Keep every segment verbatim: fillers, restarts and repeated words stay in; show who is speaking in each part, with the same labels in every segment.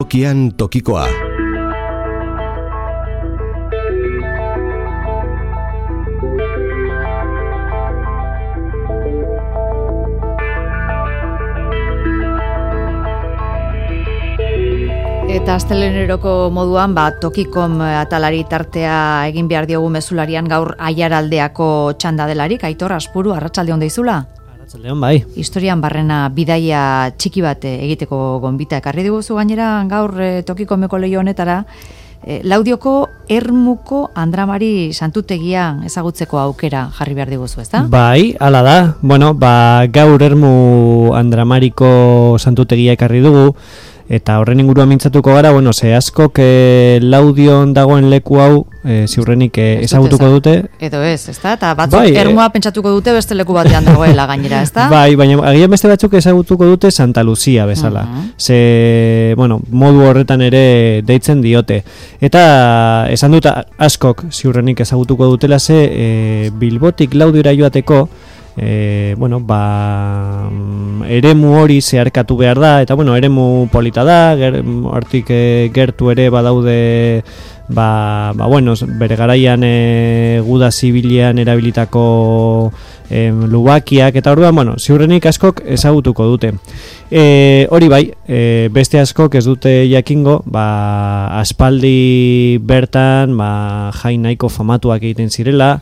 Speaker 1: Tokian tokikoa.
Speaker 2: Eta asteleneroko moduan, ba, Tokikom atalari tartea egin behar diogu mezularian gaur Aiaraldeako txanda delarik. Aitor, Aspuru, arratsalde on deizula?
Speaker 3: Arratsalde on, bai.
Speaker 2: Historian barrena bidaia txiki bat egiteko gonbita ekarri diguzu gainera gaur e, Tokikomeko leio honetara. E, Laudioko Ermuko Andramari santutegia ezagutzeko aukera jarri behar diguzu, ezta?
Speaker 3: Bai, hala da. Bueno, ba, gaur Ermu Andramariko santutegia ekarri dugu. Eta horren inguruan mintzatuko gara, bueno, ze askok e, Laudion dagoen leku hau e, ziurrenik e, ezagutuko dute.
Speaker 2: Edo ez, ezta? Eta batzuk
Speaker 3: bai,
Speaker 2: Ermua e... pentsatuko dute beste leku batean dagoela gainera, ezta?
Speaker 3: Bai, baina agian beste batzuk ezagutuko dute Santa Lucia bezala. Uh-huh. Ze, bueno, modu horretan ere deitzen diote. Eta esan dut askok ziurrenik ezagutuko dutela ze e, Bilbotik Laudiora joateko E, bueno, ba, eremu hori zeharkatu behar da, eta bueno, eremu polita da, ger, hortik e, gertu ere badaude, ba, ba bueno, bere garaian e, guda zibilian erabilitako e, lubakiak, eta orduan, bueno, ziurrenik askok ezagutuko dute. E, hori bai, e, beste askok ez dute jakingo, ba, aspaldi bertan, ba, jai nahiko famatuak egiten zirela,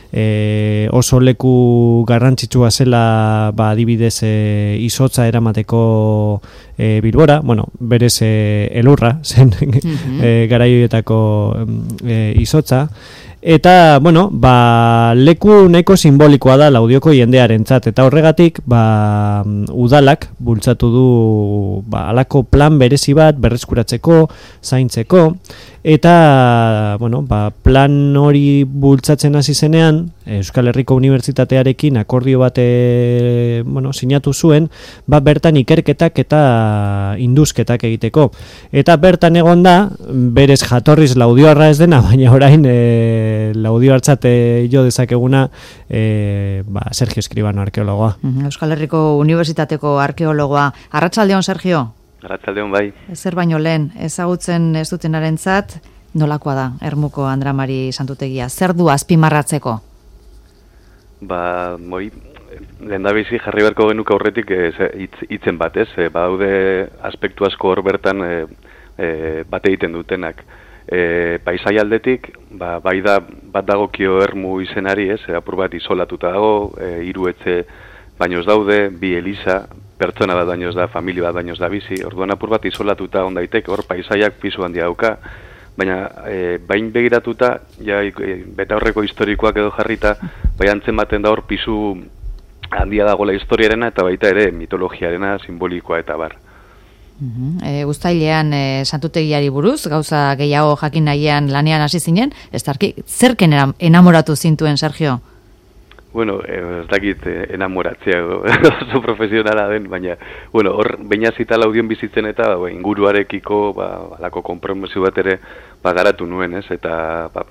Speaker 3: E, oso leku garrantzitsua zela, ba, adibidez e, izotza eramateko e, Bilbora, bueno, berez e, elurra zen mm-hmm. e, garaioetako e, izotza. Eta, bueno, ba, leku nahiko simbolikoa da Laudioko jendearentzat, eta horregatik, ba, udalak bultzatu du, ba, halako plan berezi bat berreskuratzeko, zaintzeko, eta, bueno, ba, plan hori bultzatzen hasi zenean, Euskal Herriko Unibertsitatearekin akordio bat, e, bueno, sinatu zuen, ba, bertan ikerketak eta induzketak egiteko. Eta bertan egon da, berez jatorriz Laudioarra ez dena, baina orain, e, Laudio hartzate jo dezakeguna e, ba, Sergio Escribano arkeologoa.
Speaker 2: Euskal Herriko Unibertsitateko arkeologoa. Arratsaldeon, Sergio?
Speaker 4: Arratsaldeon, bai.
Speaker 2: Ezer baino lehen, ezagutzen ez dutenarentzat nolakoa da Ermuko Andramari santutegia? Zer du azpimarratzeko?
Speaker 4: Ba, moi, lehendabizi jarri beharko genuke aurretik hitzen bat, ez? E, badaude aspektu asko hor bertan e, e, bat egiten dutenak. E, paisai aldetik, ba, bai da bat dagokio Ermu izenari, ez, apur bat isolatuta dago, e, hiru etxe bainoz daude, bi eliza, pertsona bat bainoz da, familia bat bainoz da bizi, orduan apur bat isolatuta ondaitek, hor paisaiak pisu handia dauka, baina e, bain begiratuta, ja, e, beta horreko historikoak edo jarrita, bai antzen baten da hor pisu handia dagoela historiarena eta baita ere mitologiarena, simbolikoa eta bar.
Speaker 2: Uh-huh. E, Uztailean e, santutegiari buruz, gauza gehiago jakin nahian lanean hasi zinen, ez darki, zerken enamoratu zintuen, Sergio?
Speaker 4: Bueno, ez dakit enamoratzea oso profesionala den, baina, bueno, hor, baina zita Laudion bizitzen eta ba, inguruarekiko, ba, alako konpromiso bat ere, ba, garatu nuen, ez, eta, ba,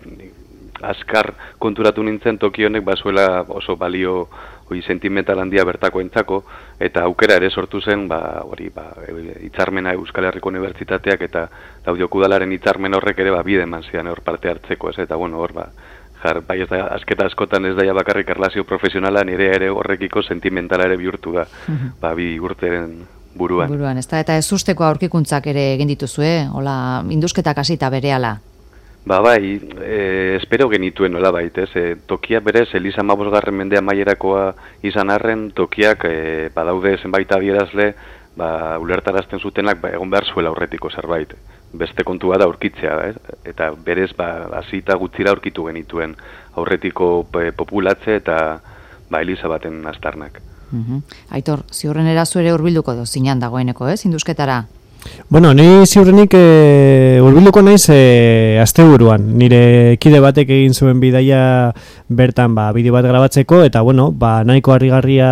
Speaker 4: azkar konturatu nintzen toki honek bazuela oso balio hori sentimental handia bertako entzako, eta aukera ere sortu zen, ba, hori, ba, hitzarmena Euskal Herriko Unibertsitateak eta Laudioko udalaren hitzarmen horrek ere ba, bide eman zian hor parte hartzeko, ez, eta bueno, hor, ba, jar, bai ez da, azketa askotan ez daia bakarrik erlazio profesionala, nire ere horrekiko sentimentala ere bihurtu da, ba, bi urteren buruan.
Speaker 2: Buruan, ez da, eta ez usteko aurkikuntzak ere egin dituzue, hola, induzketak hasita berehala.
Speaker 4: Ba bai, e, espero genituen nola baitez, e, tokia berez, Eliza hamabosgarren mendea maierakoa izan arren, tokiak e, badaude zenbait adierazle, ba, ulertarazten zutenak ba, egon behar zuela aurretiko zerbait. Beste kontua da aurkitzea, eh? Eta berez, ba, hasita gutzira aurkitu genituen aurretiko e, populatze eta ba, Eliza baten aztarnak.
Speaker 2: Uh-huh. Aitor, ziurrenera zuere hurbilduko dozinan dagoeneko, ez, induzketara?
Speaker 3: Bueno, ni ziurrenik e, urbilduko naiz e, asteburuan. Nire kide batek egin zuen bidaia bertan ba, bideo bat grabatzeko, eta bueno, ba, nahiko harrigarria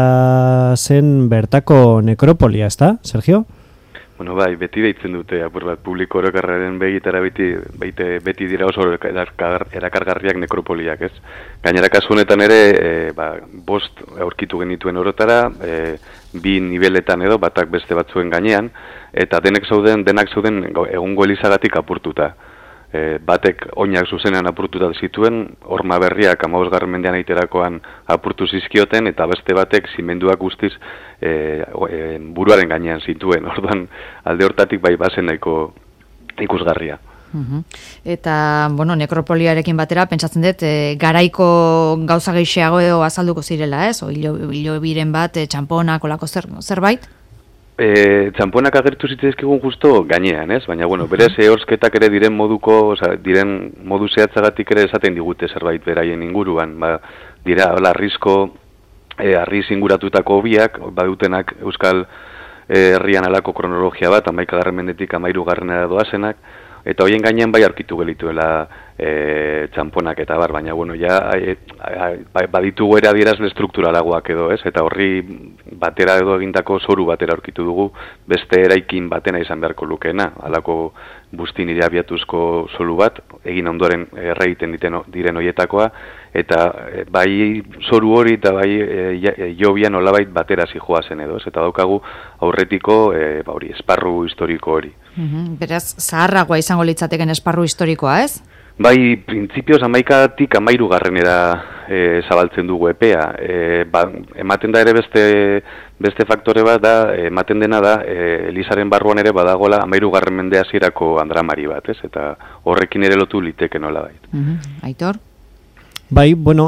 Speaker 3: zen bertako nekropolia, ezta, Sergio?
Speaker 4: Bueno, bai, beti deitzen dute, apur bat, publiko orokarraren begitara beti, beti, beti dira oso erakargarriak nekropoliak, ez? Gainera kasu honetan ere, e, ba, bost aurkitu genituen orotara, e, bi nibeletan edo, batak beste batzuen gainean, eta denek zauden, denak zauden egungo elizagatik apurtuta. E, batek oinak zuzenean apurtuta zituen, horma berriak hamabosgarren mendean aiterakoan apurtu zizkioten, eta beste batek zimenduak guztiz e, e, buruaren gainean zituen. Orduan alde hortatik bai bazen nahiko ikusgarria.
Speaker 2: Uhum. Eta, bueno, nekropoliarekin batera, pentsatzen dut, e, garaiko gauza geixeago edo azalduko zirela, ez? O hilo, hilo biren bat, e, txamponak, olako zer, zerbait?
Speaker 4: E, txamponak agertu zitzaizkigun justo gainean, ez? Baina, bueno, berez ehorsketak ere diren moduko, oza, diren modu zehatzagatik ere esaten digute zerbait beraien inguruan. Ba, dira, hola, arrizko, e, arriz inguratutako hobiak, badutenak Euskal Herrian alako kronologia bat, hamaikagarren mendetik hamairu garrenera doazenak, eta hoien gainean bai aurkitu gelituela e, txamponak eta bar, baina, bueno, ja, e, e, baditugu ere adierazle strukturalagoak edo, ez? Eta horri batera edo egindako zoru batera aurkitu dugu, beste eraikin batena izan beharko lukeena, halako bustin ire abiatuzko zoru bat, egin ondoren erraiten diren hoietakoa, eta e, bai zoru hori eta bai e, jobian olabait batera zijoa zen edo, ez? Eta daukagu aurretiko e, ba, hori, esparru historiko hori.
Speaker 2: Uhum, beraz, zaharragoa izango litzateken esparru historikoa, ez?
Speaker 4: Bai, printzipioz amaikatik amairu garrenera e, zabaltzen dugu epea. E, ba, ematen da ere beste, beste faktore bat da, ematen dena da, e, Elizaren barruan ere badagola amairu garren mende hasierako andramari bat, ez? Eta horrekin ere lotu liteke nola bait.
Speaker 2: Uhum. Aitor?
Speaker 3: Bai, bueno,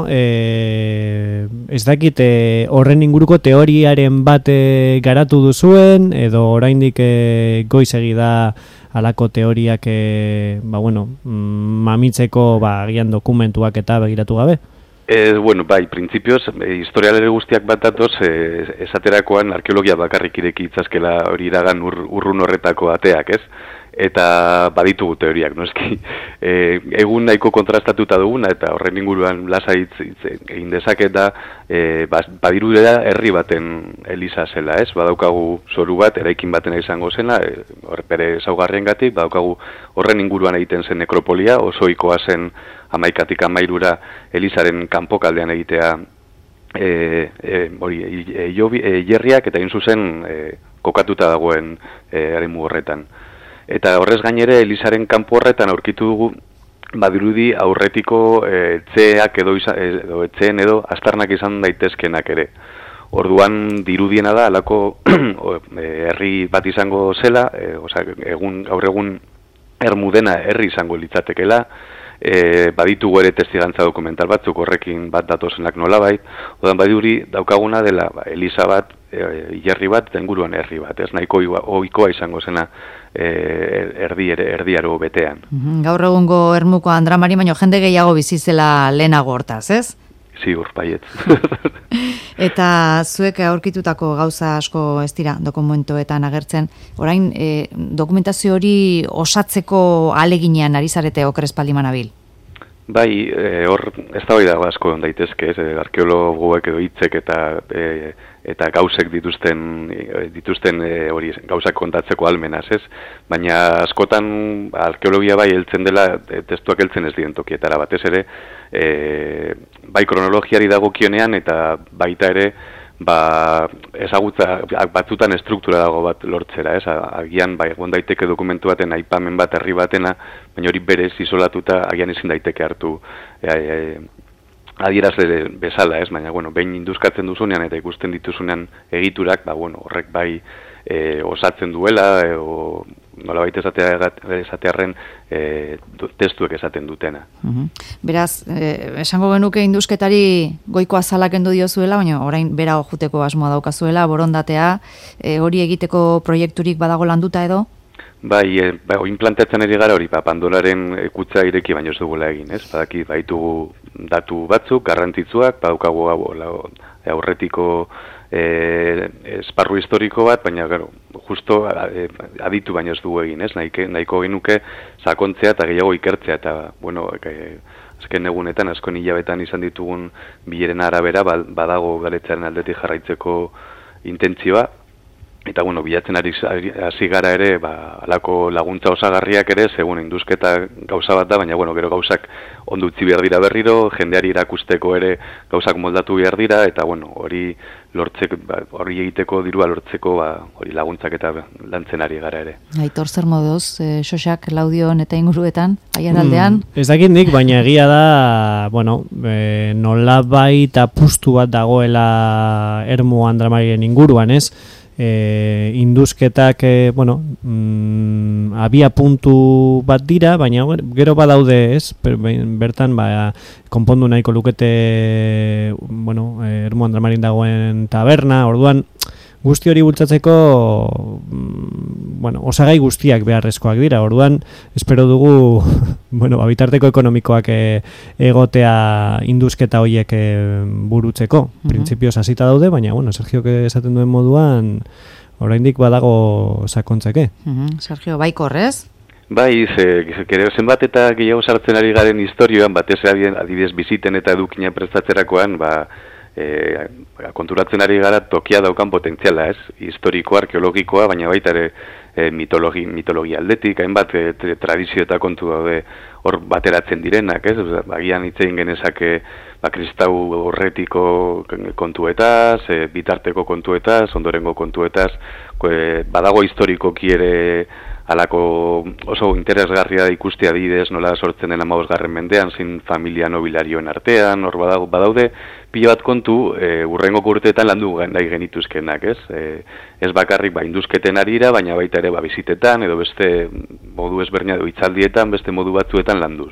Speaker 3: e, ez dakit e, horren inguruko teoriaren bat e, garatu duzuen, edo oraindik e, goizegi da alako teoriak e, ba, bueno, mamitzeko ba, agian dokumentuak eta begiratu gabe?
Speaker 4: E, bueno, bai, printzipioz, e, historialere guztiak bat datoz, e, esaterakoan arkeologia bakarrik ireki itzazkela hori iragan ur, urrun horretako ateak, ez? Eta baditugu teoriak, no eski, e, egun nahiko kontrastatuta duguna, eta horren inguruan lasa hitz, hitz egin dezaket da, e, badirudera herri baten eliza zela, ez? Badaukagu zoru bat, eraikin batena izango zela, e, hor bere zaugarriengatik, badaukagu horren inguruan egiten zen nekropolia, oso ohikoa zen hamaikatik hamairura elizaren kanpokaldean egitea, e, e, hori, e, jobi, e, jerriak eta egin zuzen e, kokatuta dagoen e, eremu horretan. Eta horrez gainere, Elizaren kanpo horretan aurkitu dugu, badirudi aurretiko e, etxeak edo, edo etxeen edo astarnak izan daitezkenak ere. Orduan dirudiena da, alako herri bat izango zela, e, oza, egun, gaur egun ermudena herri izango litzatekela, e, baditugu ere testigantza dokumental batzuk horrekin bat datozenak nolabait, odan baduri daukaguna dela ba, Eliza bat, e, jerri bat, eta inguruan herri bat, ez nahiko ohikoa izango zena e, erdi, erdiaro betean.
Speaker 2: Gaur egungo ermuko andramari, baino jende gehiago bizizela lehenago hortaz, ez?
Speaker 4: Ziur, baiet.
Speaker 2: Eta zuek aurkitutako gauza asko ez dira dokumentoetan agertzen, orain e, dokumentazio hori osatzeko aleginean ari zarete oker espaldi manabil?
Speaker 4: Bai, e, hor ez da hori dago asko daitezke, ez, arkeologoek edo hitzek eta e, eta gauzek dituzten dituzten e, hori gauzak kontatzeko almenaz, ez? Baina askotan arkeologia bai heltzen dela e, testuak heltzen ez diren tokietara, batez ere e, bai kronologiari dagokionean eta baita ere ba ezagutza batzutan estruktura dago bat lortzera, ez? Agian bai egon daiteke dokumentu baten aipamen bat herri batena, baina hori berez isolatuta agian ezin daiteke hartu e, e, adierazle bezala, ez? Baina bueno, behin induzkatzen duzunean eta ikusten dituzunean egiturak, ba bueno, horrek bai e, osatzen duela e, o nolabait esatea esatearren e, testuek esaten dutena.
Speaker 2: Uhum. Beraz, e, esango genuke induzketari goiko azalak kendu diozuela, baina orain bera joteko asmoa daukazuela, borondatea, e, hori egiteko proiekturik badago landuta edo?
Speaker 4: Bai, e, ba, oin planteatzen eri gara hori, ba, Pandoraren kutxa ireki baino ez dugula egin, ez? Badaki, baitugu datu batzuk, garrantzitsuak, badaukagu aurretiko e, esparru historiko bat, baina gero, justo e, aditu baino ez dugu egin, ez? Nahiko, nahiko genuke sakontzea eta gehiago ikertzea, eta, bueno, e, azken egunetan, azken hilabetan izan ditugun bileren arabera, badago galetzearen aldetik jarraitzeko intentzioa, eta bueno, bilatzen ari hasi gara ere, ba, alako laguntza osagarriak ere, segun induzketa gauza bat da, baina bueno, gero gauzak ondo utzi behar dira berriro, jendeari erakusteko ere gauzak moldatu behar dira, eta bueno, hori lortzeko, ba, hori egiteko dirua lortzeko, ba, hori laguntzak eta lantzen ari gara ere.
Speaker 2: Aitor, zer moduz, e, Xoxak, Laudion eta inguruetan, aian aldean?
Speaker 3: Mm, ez dakit nik, baina egia da, bueno, e, nolabait apustu bat dagoela Ermu Andramariren inguruan, ez? E, induzketak e, bueno, mm, abia puntu bat dira, baina gero badaude, ez? Bertan ba, konpondu nahiko lukete bueno, Ermu Andramariren dagoen taberna, orduan guzti hori bultzatzeko bueno, osagai guztiak beharrezkoak dira. Orduan espero dugu bueno, bitarteko ekonomikoak e, egotea induzketa horiek e, burutzeko. Uh-huh. Printzipioz hasita daude, baina bueno, Sergiok esaten duen moduan oraindik badago sakontzeke.
Speaker 2: Uh-huh. Sergio, bai korrez?
Speaker 4: Bai, ze, kere, zenbat eta gehiago sartzen ari garen historioan, batez adibidez biziten eta edukina prestatzerakoan, ba, E, konturatzen ari gara tokia daukan potentziala, ez? Historikoa, arkeologikoa, baina baita ere e, mitologi, mitologia aldetik, hainbat e, tradizio eta kontu daude hor bateratzen direnak, ez? Agian hitz egin genezake ba, kristau horretiko kontuetaz, e, bitarteko kontuetaz, ondorengo kontuetaz, e, badago historikoki ere halako oso interesgarria da ikustea adibidez nola sortzen den hamabosgarren mendean zein familia nobilarioen artean, hor badago badaude pila bat kontu e, urrengo urteetan landu nahi genituzkenak, ez? E, ez bakarrik ba induzketen arira, baina baita ere ba bizitetan edo beste modu ezberdina edo hitzaldietan beste modu batzuetan landuz.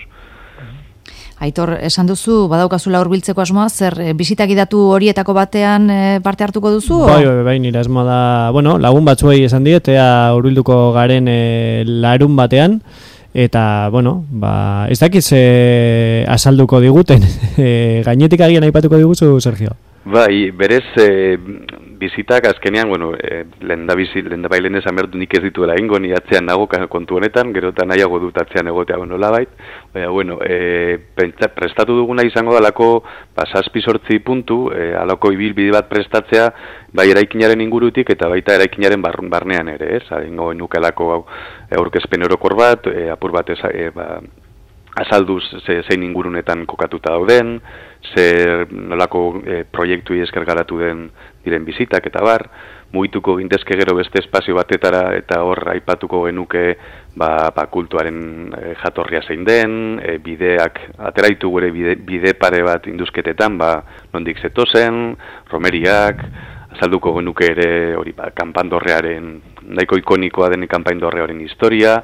Speaker 2: Aitor, esan duzu, badaukazula hurbiltzeko asmoa, zer bisitak idatu horietako batean e, parte hartuko duzu?
Speaker 3: Bai, bai, bai, nire asmoa da, bueno, lagun batzuei esan diet, ea hurbilduko garen e, larun batean, eta, bueno, ba, ez dakiz e, asalduko diguten, e, gainetik agian aipatuko diguzu, Sergio?
Speaker 4: Bai, berez, e, bizitak azkenean, bueno, e, lenda bizi, lenda bailen esan behar du nik ez dituela ingo, ni atzean nago kontu honetan, gero eta nahiago dut atzean egotea nola bait, baina, bueno, e, prestatu duguna izango dalako, ba, zazpi sortzi puntu, e, alako ibilbide bat prestatzea, bai eraikinaren ingurutik eta baita eraikinaren bar, barnean ere, ez? Ingo nukelako aurkezpen orokor bat, e, apur bat ez, e, ba, azalduz ze, zein ingurunetan kokatuta dauden, zer nolako e, proiektu esker garatu den diren bizitak eta bar, mugituko gintezke gero beste espazio batetara eta hor aipatuko genuke ba, ba kultuaren e, jatorria zein den, e, bideak, ateraitu gure bide, bide pare bat induzketetan, ba, nondik zetozen, romeriak, azalduko genuke ere hori ba, kanpandorrearen, nahiko ikonikoa den kanpandorrearen historia,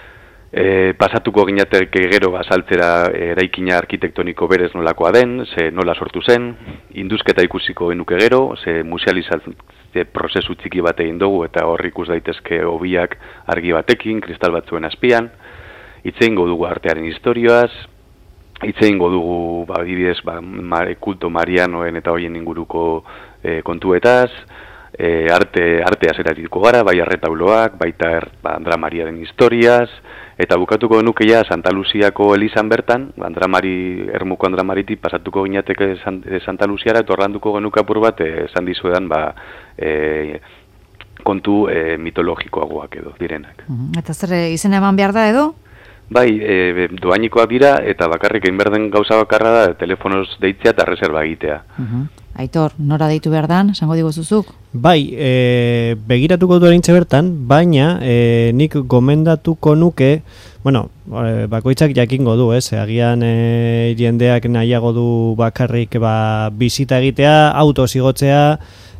Speaker 4: E, pasatuko ginateke gero azaltzera eraikina arkitektoniko berez nolakoa den, ze nola sortu zen, induzketa ikusiko genuke gero, ze musealizatze prozesu txiki bat egin dugu eta hor ikus daitezke hobiak argi batekin, kristal batzuen azpian, hitz egingo dugu artearen historioaz, hitz egingo dugu ba, adibidez ba, mare, kulto marianoen eta hoien inguruko e, kontuetaz, e, arte, artea zeratiko gara, bai arretauloak, baita er, ba, Andra Mariaren historiaz, eta bukatuko genukeia Santa Luziako elizan bertan, Andramari, Ermuko Andramariti pasatuko ginateke Santa Luziara, eta orlanduko genuke apur bat, esan dizuedan, ba, e, kontu e, mitologikoagoak edo, direnak.
Speaker 2: Eta zer izen eman behar da edo?
Speaker 4: Bai, e, doainikoak dira, eta bakarrik egin behar den gauza bakarra da, telefonoz deitzea eta reserva egitea.
Speaker 2: Uh-huh. Aitor, nora deitu behar dan, esango diguzuzuk?
Speaker 3: Bai, e, begiratuko du erintze bertan, baina e, nik gomendatuko nuke, bueno, e, bakoitzak jakingo du, ez, agian e, jendeak nahiago du bakarrik ba, bizita egitea, autos igotzea,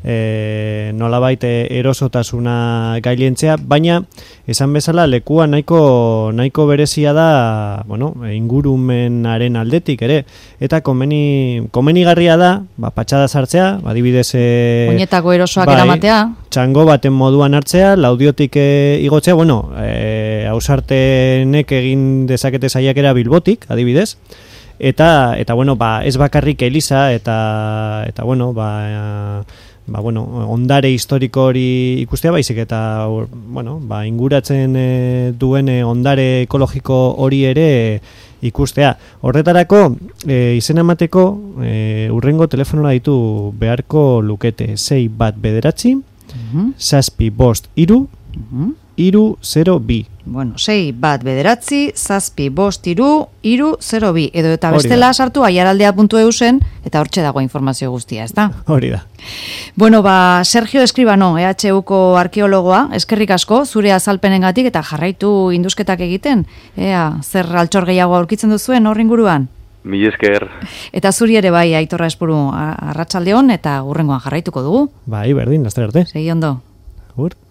Speaker 3: e, nolabait erosotasuna gailentzea, baina esan bezala lekua nahiko nahiko berezia da, bueno, ingurumenaren aldetik ere, eta komeni komenigarria da, ba patxada sartzea, adibidez e,
Speaker 2: oinetako erosoak
Speaker 3: bai,
Speaker 2: eramatea,
Speaker 3: txango baten moduan hartzea, Laudiotik e, igotzea, bueno, e, ausartenek egin dezakete saiakera Bilbotik, adibidez. Eta eta bueno, ba ez bakarrik eliza eta eta bueno, ba ba bueno, ondare historiko hori ikustea baizik eta bueno, ba inguratzen e, duen e, ondare ekologiko hori ere ikustea. Horretarako e, izena emateko e, urrengo telefonora ditu beharko lukete sei bat bederatzi
Speaker 2: Mhm.
Speaker 3: Zazpi bost iru,
Speaker 2: Mhm.
Speaker 3: iru zero bi.
Speaker 2: Bueno, sei bat bederatzi, zazpi bost iru, iru zero bi. Edo eta
Speaker 3: Hori
Speaker 2: bestela
Speaker 3: da.
Speaker 2: sartu aiaraldea puntu e u zen, eta hortxe dago informazio guztia, ez da?
Speaker 3: Hori da.
Speaker 2: Bueno, ba, Sergio Escribano, E H Uko arkeologoa, eskerrik asko, zure azalpenengatik eta jarraitu indusketak egiten. Ea, zer altxor gehiago aurkitzen duzuen horren inguruan?
Speaker 4: Mil esker.
Speaker 2: Eta zuri ere bai, Aitorra Espuru, arratsaldeon eta hurrengoan jarraituko dugu.
Speaker 3: Bai, berdin, laster arte.
Speaker 2: Segi ondo.
Speaker 3: Agur.